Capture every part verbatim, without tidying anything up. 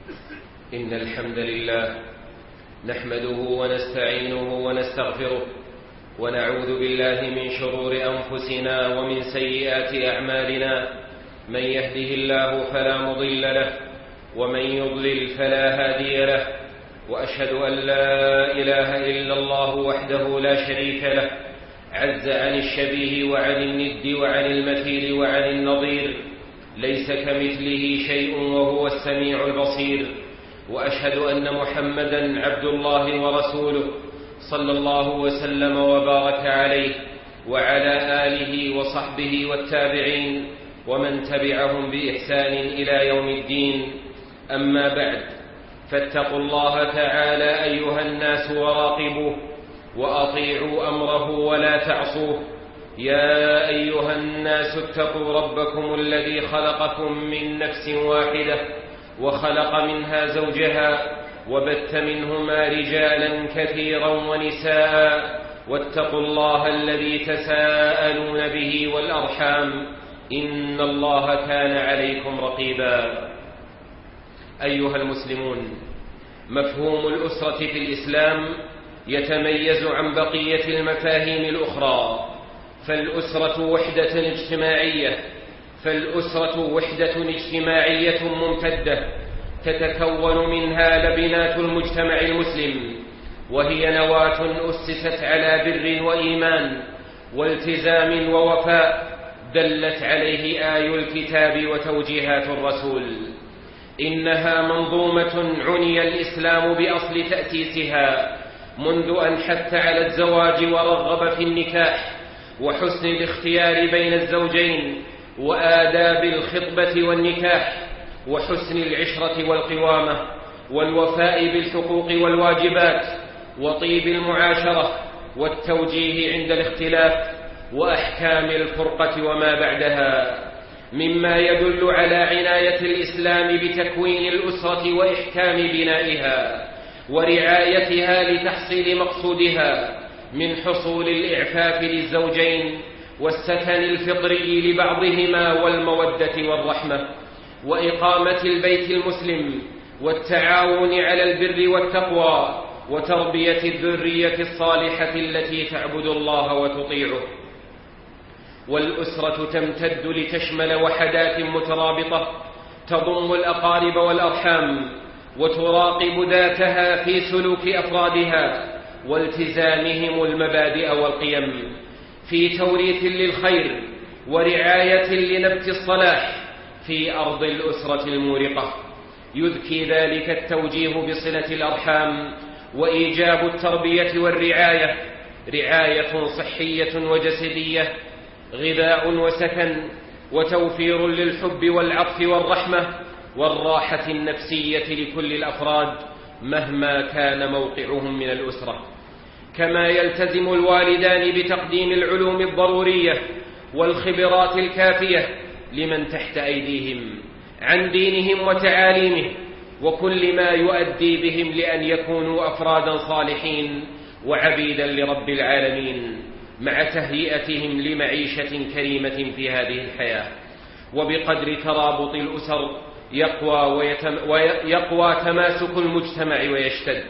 إن الحمد لله نحمده ونستعينه ونستغفره ونعوذ بالله من شرور أنفسنا ومن سيئات أعمالنا. من يهده الله فلا مضل له ومن يضلل فلا هادي له، وأشهد أن لا إله إلا الله وحده لا شريك له، عز عن الشبيه وعن الند وعن المثيل وعن النظير، ليس كمثله شيء وهو السميع البصير. وأشهد أن محمدا عبد الله ورسوله صلى الله وسلم وبارك عليه وعلى آله وصحبه والتابعين ومن تبعهم بإحسان إلى يوم الدين. أما بعد، فاتقوا الله تعالى أيها الناس وراقبوه وأطيعوا أمره ولا تعصوه. يا أيها الناس اتقوا ربكم الذي خلقكم من نفس واحدة وخلق منها زوجها وبث منهما رجالا كثيرا ونساء، واتقوا الله الذي تساءلون به والأرحام، إن الله كان عليكم رقيبا. أيها المسلمون، مفهوم الأسرة في الإسلام يتميز عن بقية المفاهيم الأخرى، فالأسرة وحدة اجتماعية فالأسرة وحدة اجتماعية ممتدة تتكون منها لبنات المجتمع المسلم، وهي نواة أسست على بر وإيمان والتزام ووفاء دلت عليه آي الكتاب وتوجيهات الرسول. إنها منظومة عني الإسلام بأصل تأسيسها منذ أن حث على الزواج ورغب في النكاح وحسن الاختيار بين الزوجين وآداب الخطبة والنكاح وحسن العشرة والقوامة والوفاء بالحقوق والواجبات وطيب المعاشرة والتوجيه عند الاختلاف وأحكام الفرقة وما بعدها، مما يدل على عناية الإسلام بتكوين الأسرة وإحكام بنائها ورعايتها لتحصيل مقصودها من حصول الإعفاف للزوجين والسكن الفطري لبعضهما والمودة والرحمة وإقامة البيت المسلم والتعاون على البر والتقوى وتربية الذرية الصالحة التي تعبد الله وتطيعه. والأسرة تمتد لتشمل وحدات مترابطة تضم الأقارب والأرحام وتراقب ذاتها في سلوك أفرادها والتزامهم المبادئ والقيم، في توريث للخير ورعاية لنبت الصلاح في أرض الأسرة المورقة. يذكي ذلك التوجيه بصلة الأرحام وإيجاب التربية والرعاية، رعاية صحية وجسدية، غذاء وسكن، وتوفير للحب والعطف والرحمة والراحة النفسية لكل الأفراد مهما كان موقعهم من الأسرة. كما يلتزم الوالدان بتقديم العلوم الضرورية والخبرات الكافية لمن تحت أيديهم عن دينهم وتعاليمه وكل ما يؤدي بهم لأن يكونوا أفرادا صالحين وعبيدا لرب العالمين، مع تهيئتهم لمعيشة كريمة في هذه الحياة. وبقدر ترابط الأسر يقوى, ويتم ويقوى تماسك المجتمع ويشتد.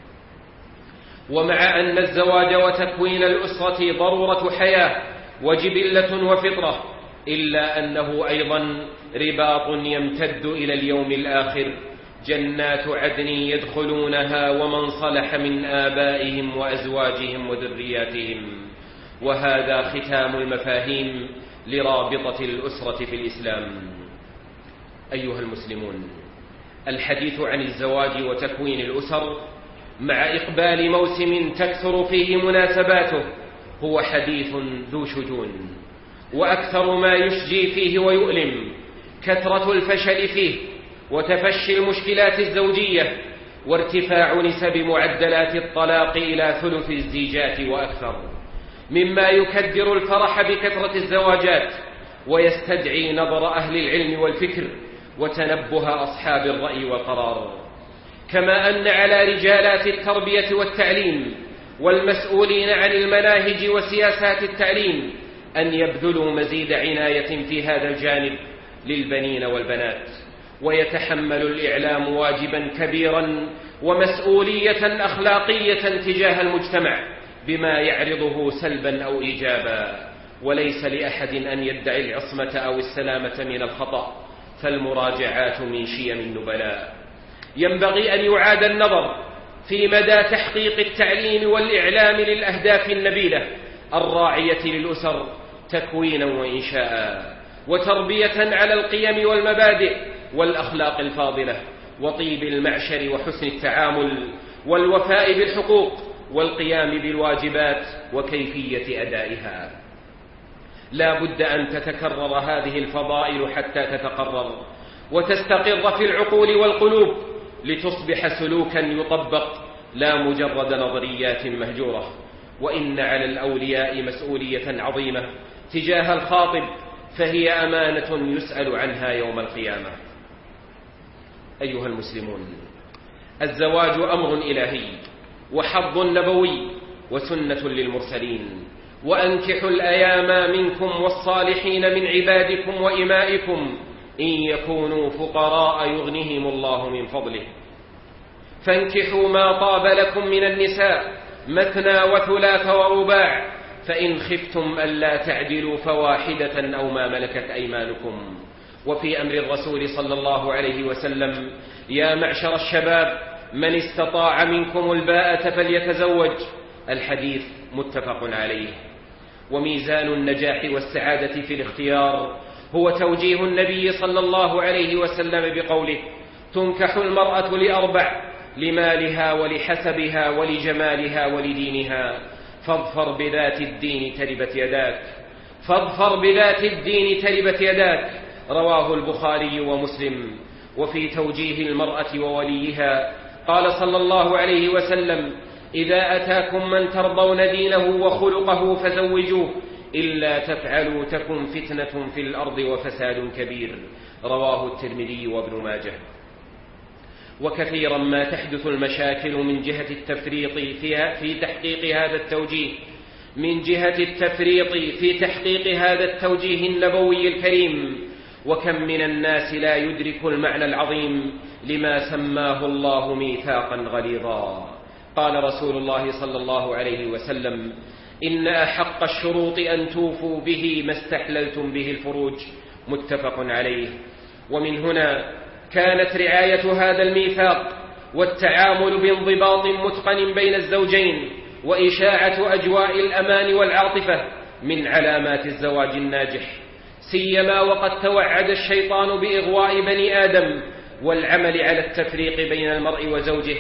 ومع أن الزواج وتكوين الأسرة ضرورة حياة وجبلة وفطرة، إلا أنه أيضا رباط يمتد إلى اليوم الآخر، جنات عدن يدخلونها ومن صلح من آبائهم وأزواجهم وذرياتهم. وهذا ختام المفاهيم لرابطة الأسرة في الإسلام. أيها المسلمون، الحديث عن الزواج وتكوين الأسر مع إقبال موسم تكثر فيه مناسباته هو حديث ذو شجون، وأكثر ما يشجي فيه ويؤلم كثرة الفشل فيه وتفشي المشكلات الزوجية وارتفاع نسب معدلات الطلاق إلى ثلث الزيجات وأكثر، مما يكدر الفرح بكثرة الزواجات ويستدعي نظر أهل العلم والفكر وتنبه أصحاب الرأي والقرار. كما أن على رجالات التربية والتعليم والمسؤولين عن المناهج وسياسات التعليم أن يبذلوا مزيد عناية في هذا الجانب للبنين والبنات، ويتحمل الإعلام واجبا كبيرا ومسؤولية أخلاقية تجاه المجتمع بما يعرضه سلبا أو إيجابا، وليس لأحد أن يدعي العصمة أو السلامة من الخطأ، فالمراجعات من شيم النبلاء. ينبغي أن يعاد النظر في مدى تحقيق التعليم والإعلام للأهداف النبيلة الراعية للأسر تكوينا وإنشاء وتربية على القيم والمبادئ والأخلاق الفاضلة وطيب المعشر وحسن التعامل والوفاء بالحقوق والقيام بالواجبات وكيفية أدائها. لا بد أن تتكرر هذه الفضائل حتى تتقرر وتستقر في العقول والقلوب لتصبح سلوكا يطبق لا مجرد نظريات مهجورة. وإن على الأولياء مسؤولية عظيمة تجاه الخاطب، فهي أمانة يسأل عنها يوم القيامة. أيها المسلمون، الزواج أمر إلهي وحظ نبوي وسنة للمرسلين، وأنكحوا الأيام منكم والصالحين من عبادكم وإمائكم إن يكونوا فقراء يغنهم الله من فضله، فانكحوا ما طاب لكم من النساء مثنى وثلاث ورباع، فإن خفتم ألا تعدلوا فواحدة أو ما ملكت أيمانكم. وفي أمر الرسول صلى الله عليه وسلم: يا معشر الشباب من استطاع منكم الباءة فليتزوج. الحديث متفق عليه. وميزان النجاح والسعادة في الاختيار هو توجيه النبي صلى الله عليه وسلم بقوله: تنكح المرأة لأربع: لمالها ولحسبها ولجمالها ولدينها، فاظفر بذات الدين تربت يداك فاظفر بذات الدين تربت يداك. رواه البخاري ومسلم. وفي توجيه المرأة ووليها قال صلى الله عليه وسلم: إذا أتاكم من ترضون دينه وخلقه فزوجوه، إلا تفعلوا تكن فتنة في الأرض وفساد كبير. رواه الترمذي وابن ماجه. وكثيرا ما تحدث المشاكل من جهة التفريط في تحقيق هذا التوجيه من جهة التفريط في تحقيق هذا التوجيه النبوي الكريم. وكم من الناس لا يدرك المعنى العظيم لما سماه الله ميثاقا غليظا. قال رسول الله صلى الله عليه وسلم: إن أحق الشروط أن توفوا به ما استحللتم به الفروج. متفق عليه. ومن هنا كانت رعاية هذا الميثاق والتعامل بانضباط متقن بين الزوجين وإشاعة أجواء الأمان والعاطفة من علامات الزواج الناجح، سيما وقد توعد الشيطان بإغواء بني آدم والعمل على التفريق بين المرء وزوجه.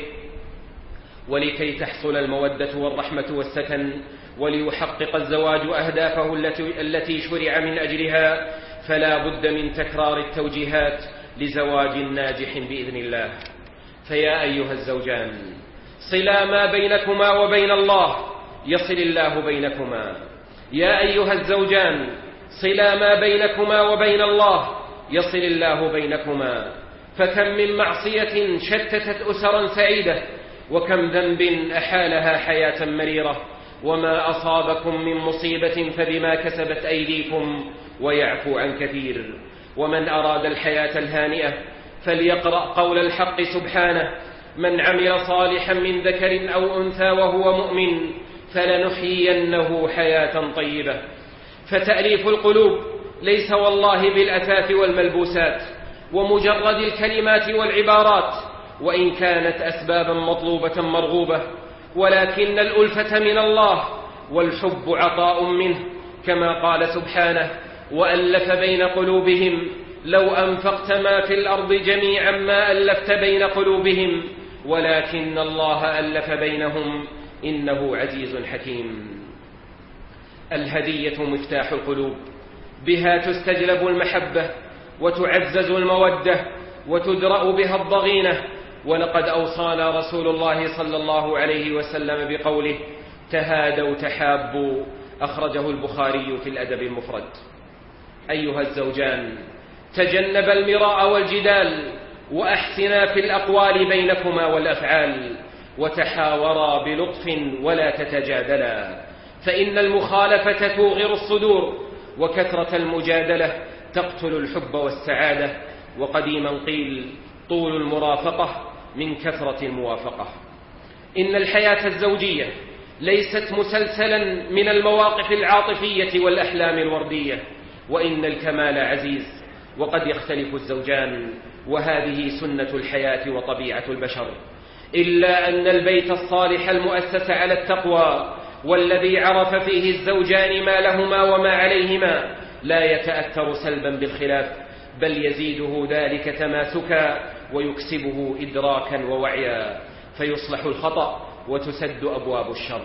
ولكي تحصل المودة والرحمة والسكن وليحقق الزواج أهدافه التي شرع من أجلها، فلا بد من تكرار التوجيهات لزواج ناجح بإذن الله. فيا أيها الزوجان، صلا ما بينكما وبين الله يصل الله بينكما. يا أيها الزوجان، صلا ما بينكما وبين الله يصل الله بينكما. فكم من معصية شتتت أسرا سعيدة، وكم ذنب أحالها حياة مريرة. وما أصابكم من مصيبة فبما كسبت أيديكم ويعفو عن كثير. ومن أراد الحياة الهانئة فليقرأ قول الحق سبحانه: من عمل صالحا من ذكر أو أنثى وهو مؤمن فلنحيينه حياة طيبة. فتأليف القلوب ليس والله بالأثاث والملبوسات ومجرد الكلمات والعبارات، وإن كانت أسبابا مطلوبة مرغوبة، ولكن الألفة من الله والحب عطاء منه، كما قال سبحانه: وألف بين قلوبهم لو أنفقت ما في الأرض جميعا ما ألفت بين قلوبهم ولكن الله ألف بينهم إنه عزيز حكيم. الهدية مفتاح القلوب، بها تستجلب المحبة وتعزز المودة وتدرأ بها الضغينة. ولقد أوصانا رسول الله صلى الله عليه وسلم بقوله: تهادوا تحابوا. أخرجه البخاري في الأدب المفرد. أيها الزوجان، تجنب المراء والجدال، وأحسنا في الأقوال بينكما والأفعال، وتحاورا بلطف ولا تتجادلا، فإن المخالفة توغر الصدور، وكثرة المجادلة تقتل الحب والسعادة، وقديما قيل طول المرافقة من كثرة الموافقة. إن الحياة الزوجية ليست مسلسلا من المواقف العاطفية والأحلام الوردية، وإن الكمال عزيز وقد يختلف الزوجان، وهذه سنة الحياة وطبيعة البشر، إلا أن البيت الصالح المؤسس على التقوى والذي عرف فيه الزوجان ما لهما وما عليهما لا يتأثر سلبا بالخلاف، بل يزيده ذلك تماسكا ويكسبه إدراكا ووعيا، فيصلح الخطأ وتسد أبواب الشر.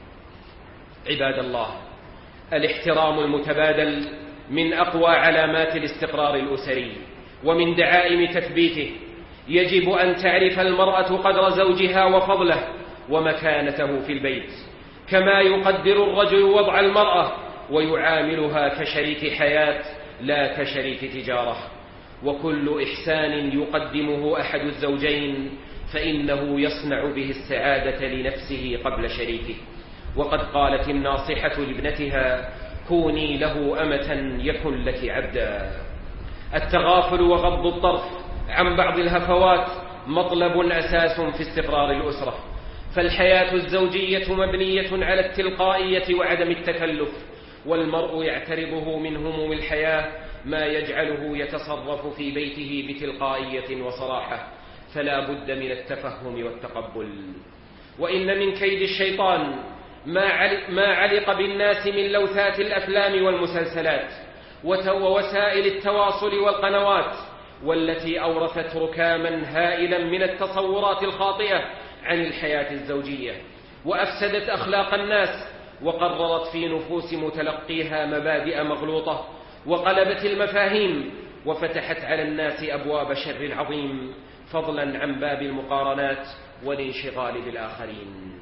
عباد الله، الاحترام المتبادل من أقوى علامات الاستقرار الأسري ومن دعائم تثبيته. يجب أن تعرف المرأة قدر زوجها وفضله ومكانته في البيت، كما يقدر الرجل وضع المرأة ويعاملها كشريك حياة لا كشريك تجارة. وكل إحسان يقدمه أحد الزوجين فإنه يصنع به السعادة لنفسه قبل شريكه. وقد قالت الناصحة لابنتها: كوني له أمة يكن لك عبدا. التغافل وغض الطرف عن بعض الهفوات مطلب أساس في استقرار الأسرة، فالحياة الزوجية مبنية على التلقائية وعدم التكلف، والمرء يعترضه من هموم الحياة ما يجعله يتصرف في بيته بتلقائية وصراحة، فلا بد من التفهم والتقبل. وإن من كيد الشيطان ما علق بالناس من لوثات الأفلام والمسلسلات ووسائل التواصل والقنوات، والتي أورثت ركاما هائلا من التصورات الخاطئة عن الحياة الزوجية، وأفسدت أخلاق الناس، وقررت في نفوس متلقيها مبادئ مغلوطة، وقلبت المفاهيم، وفتحت على الناس أبواب شر عظيم، فضلا عن باب المقارنات والانشغال بالآخرين.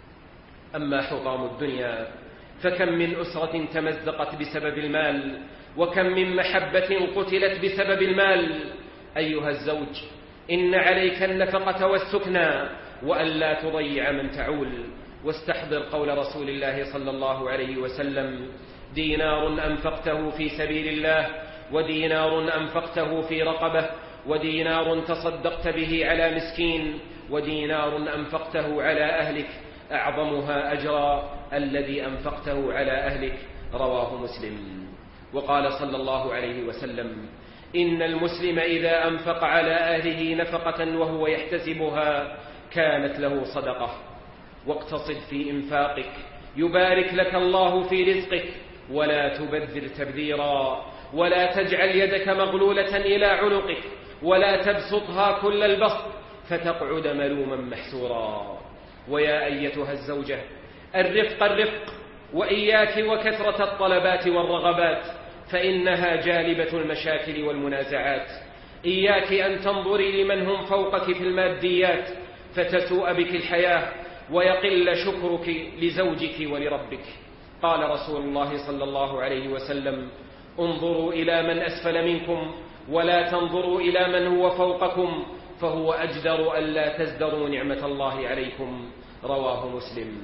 أما حطام الدنيا فكم من أسرة تمزقت بسبب المال، وكم من محبة قتلت بسبب المال. أيها الزوج، إن عليك النفقة والسكنى، وألا تضيع من تعول. واستحضر قول رسول الله صلى الله عليه وسلم: دينار أنفقته في سبيل الله، ودينار أنفقته في رقبة، ودينار تصدقت به على مسكين، ودينار أنفقته على أهلك، أعظمها أجرا الذي أنفقته على أهلك. رواه مسلم. وقال صلى الله عليه وسلم: إن المسلم إذا أنفق على أهله نفقة وهو يحتسبها كانت له صدقة. واقتصد في إنفاقك يبارك لك الله في رزقك، ولا تبذر تبذيرا، ولا تجعل يدك مغلولة إلى عنقك، ولا تبسطها كل البسط فتقعد ملوما محسورا. ويا أيتها الزوجة، الرفق الرفق، وإياك وكثرة الطلبات والرغبات، فإنها جالبة المشاكل والمنازعات. إياك أن تنظري لمن هم فوقك في الماديات فتسوء بك الحياة ويقل شكرك لزوجك ولربك. قال رسول الله صلى الله عليه وسلم: انظروا إلى من أسفل منكم ولا تنظروا إلى من هو فوقكم، فهو أجدر ألا تزدروا نعمة الله عليكم. رواه مسلم.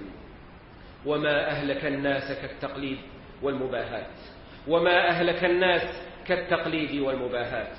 وما أهلك الناس كالتقليد والمباهات وما أهلك الناس كالتقليد والمباهات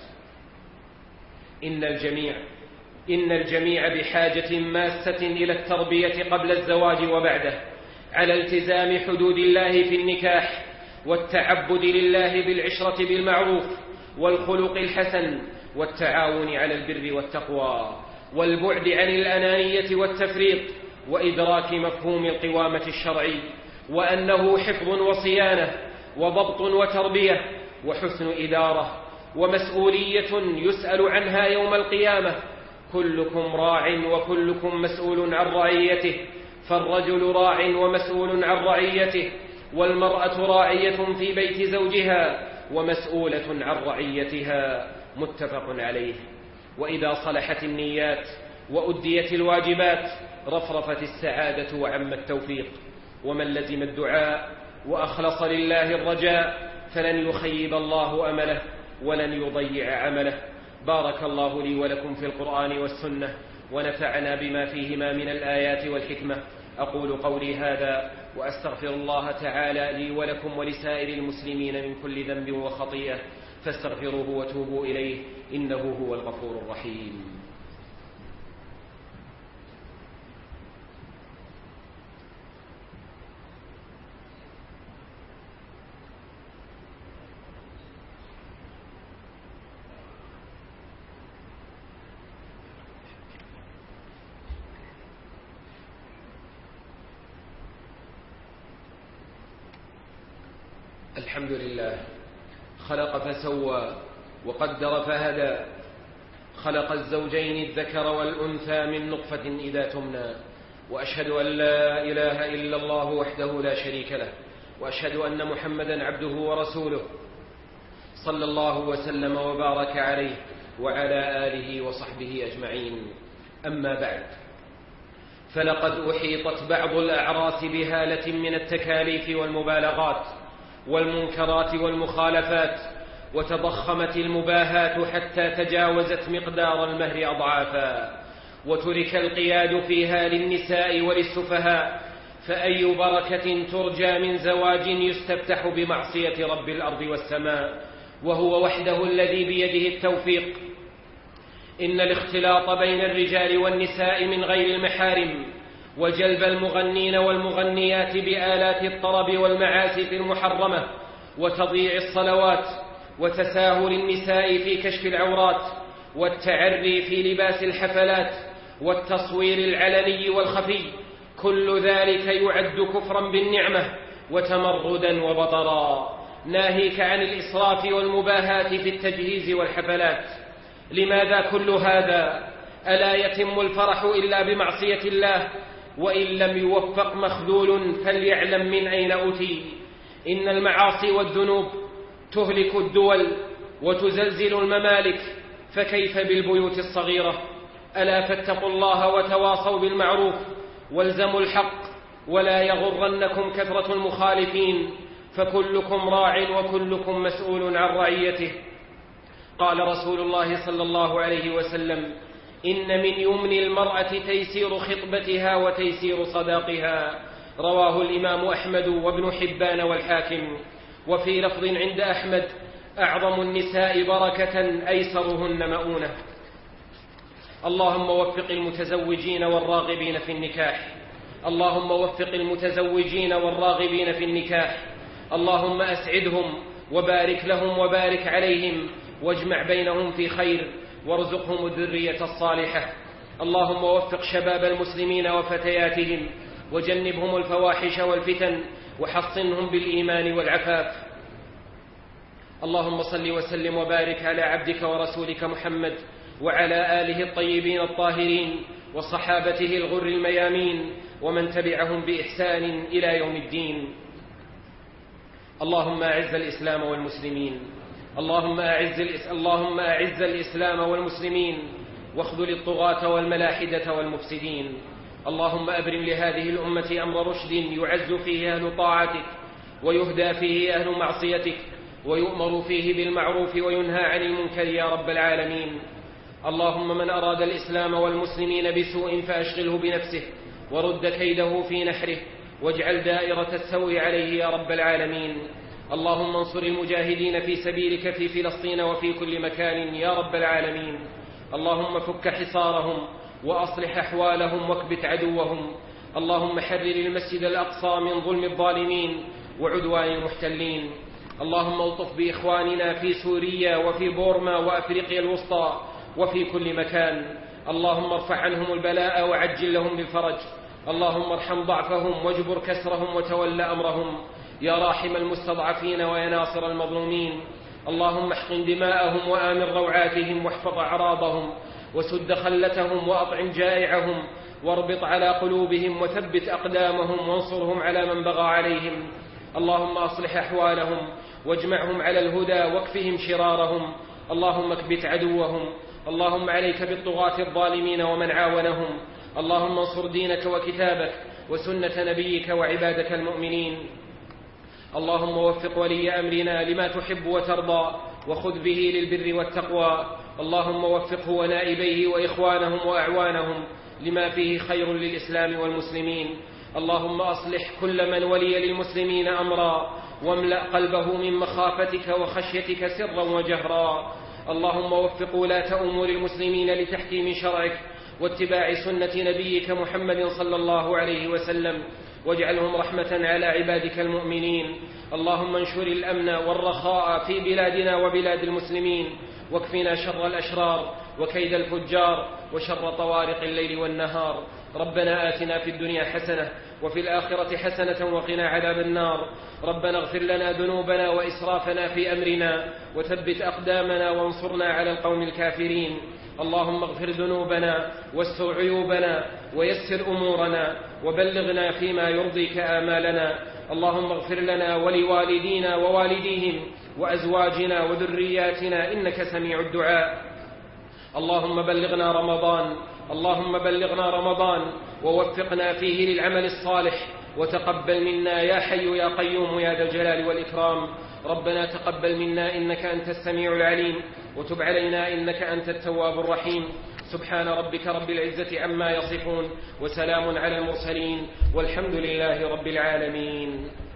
إن الجميع إن الجميع بحاجة ماسة إلى التربية قبل الزواج وبعده، على التزام حدود الله في النكاح، والتعبد لله بالعشرة بالمعروف والخلق الحسن، والتعاون على البر والتقوى، والبعد عن الأنانية والتفريط، وإدراك مفهوم القوامة الشرعي، وأنه حفظ وصيانة وضبط وتربية وحسن إدارة ومسؤولية يسأل عنها يوم القيامة. كلكم راع وكلكم مسؤول عن رعيته، فالرجل راع ومسؤول عن رعيته، والمرأة راعية في بيت زوجها ومسؤولة عن رعيتها. متفق عليه. وإذا صلحت النيات وأديت الواجبات رفرفت السعادة وعم التوفيق. ومن لزم الدعاء وأخلص لله الرجاء فلن يخيب الله أمله ولن يضيع عمله. بارك الله لي ولكم في القرآن والسنة، ونفعنا بما فيهما من الآيات والحكمة. أقول قولي هذا وأستغفر الله تعالى لي ولكم ولسائر المسلمين من كل ذنب وخطيئة، فاستغفروه وتوبوا إليه إنه هو الغفور الرحيم. الحمد لله. خلق فسوى وقدر فهدى، خلق الزوجين الذكر والأنثى من نطفة إذا تمنى، وأشهد أن لا إله إلا الله وحده لا شريك له، وأشهد أن محمدا عبده ورسوله صلى الله وسلم وبارك عليه وعلى آله وصحبه أجمعين. أما بعد، فلقد أحيطت بعض الأعراس بهالة من التكاليف والمبالغات والمنكرات والمخالفات، وتضخمت المباهات حتى تجاوزت مقدار المهر أضعافا، وترك القياد فيها للنساء وللسفهاء، فأي بركة ترجى من زواج يستفتح بمعصية رب الأرض والسماء، وهو وحده الذي بيده التوفيق. إن الاختلاط بين الرجال والنساء من غير المحارم، وجلب المغنين والمغنيات بآلات الطرب والمعازف المحرمة، وتضييع الصلوات، وتساهل النساء في كشف العورات، والتعري في لباس الحفلات، والتصوير العلني والخفي، كل ذلك يعد كفرا بالنعمة وتمردا وبطرا، ناهيك عن الإسراف والمباهات في التجهيز والحفلات. لماذا كل هذا؟ ألا يتم الفرح إلا بمعصية الله؟ وإن لم يوفق مخذول فليعلم من أين أتي. إن المعاصي والذنوب تهلك الدول وتزلزل الممالك، فكيف بالبيوت الصغيرة؟ ألا فاتقوا الله وتواصوا بالمعروف والزموا الحق، ولا يغرنكم كثرة المخالفين، فكلكم راع وكلكم مسؤول عن رعيته. قال رسول الله صلى الله عليه وسلم: إن من يمن المرأة تيسير خطبتها وتيسير صداقها. رواه الإمام أحمد وابن حبان والحاكم. وفي لفظ عند أحمد: أعظم النساء بركة أيسرهن مؤونة. اللهم وفق المتزوجين والراغبين في النكاح، اللهم وفق المتزوجين والراغبين في النكاح، اللهم أسعدهم وبارك لهم وبارك عليهم، واجمع بينهم في خير، وارزقهم الذرية الصالحة. اللهم وفق شباب المسلمين وفتياتهم، وجنبهم الفواحش والفتن، وحصنهم بالإيمان والعفاف. اللهم صل وسلم وبارك على عبدك ورسولك محمد وعلى آله الطيبين الطاهرين وصحابته الغر الميامين، ومن تبعهم بإحسان إلى يوم الدين. اللهم أعز الإسلام والمسلمين، اللهم أعز, اللهم أعز الإسلام والمسلمين، واخذل الطغاة والملاحدة والمفسدين. اللهم أبرم لهذه الأمة أمر رشد يعز فيه أهل طاعتك، ويهدى فيه أهل معصيتك، ويؤمر فيه بالمعروف وينهى عن المنكر يا رب العالمين. اللهم من أراد الإسلام والمسلمين بسوء فأشغله بنفسه، ورد كيده في نحره، واجعل دائرة السوء عليه يا رب العالمين. اللهم انصر المجاهدين في سبيلك في فلسطين وفي كل مكان يا رب العالمين. اللهم فك حصارهم وأصلح أحوالهم واكبت عدوهم. اللهم حرر المسجد الأقصى من ظلم الظالمين وعدوان المحتلين. اللهم الطف بإخواننا في سوريا وفي بورما وأفريقيا الوسطى وفي كل مكان. اللهم ارفع عنهم البلاء وعجل لهم بالفرج. اللهم ارحم ضعفهم واجبر كسرهم وتول أمرهم يا راحم المستضعفين ويا ناصر المظلومين. اللهم احقن دماءهم وآمن روعاتهم، واحفظ أعراضهم، وسد خلتهم، وأطعم جائعهم، واربط على قلوبهم، وثبت أقدامهم، وانصرهم على من بغى عليهم. اللهم أصلح أحوالهم واجمعهم على الهدى واكفهم شرارهم. اللهم اكبت عدوهم. اللهم عليك بالطغاة الظالمين ومن عاونهم. اللهم انصر دينك وكتابك وسنة نبيك وعبادك المؤمنين. اللهم وفق ولي أمرنا لما تحب وترضى، وخذ به للبر والتقوى. اللهم وفقه ونائبيه وإخوانهم وأعوانهم لما فيه خير للإسلام والمسلمين. اللهم أصلح كل من ولي للمسلمين أمرا، واملأ قلبه من مخافتك وخشيتك سرا وجهرا. اللهم وفق ولاة أمور المسلمين لتحكيم شرعك واتباع سنة نبيك محمد صلى الله عليه وسلم، واجعلهم رحمة على عبادك المؤمنين. اللهم انشر الأمن والرخاء في بلادنا وبلاد المسلمين، واكفنا شر الأشرار وكيد الفجار وشر طوارق الليل والنهار. ربنا آتنا في الدنيا حسنة وفي الآخرة حسنة وقنا عذاب النار. ربنا اغفر لنا ذنوبنا وإسرافنا في أمرنا وثبت أقدامنا وانصرنا على القوم الكافرين. اللهم اغفر ذنوبنا واستر عيوبنا ويسر أمورنا وبلغنا فيما يرضيك آمالنا. اللهم اغفر لنا ولوالدينا ووالديهم وأزواجنا وذرياتنا إنك سميع الدعاء. اللهم بلغنا رمضان اللهم بلغنا رمضان ووفقنا فيه للعمل الصالح، وتقبل منا يا حي يا قيوم يا ذا الجلال والإكرام. ربنا تقبل منا إنك أنت السميع العليم، وتب علينا إنك أنت التواب الرحيم. سبحان ربك رب العزة عما يصفون، وسلام على المرسلين، والحمد لله رب العالمين.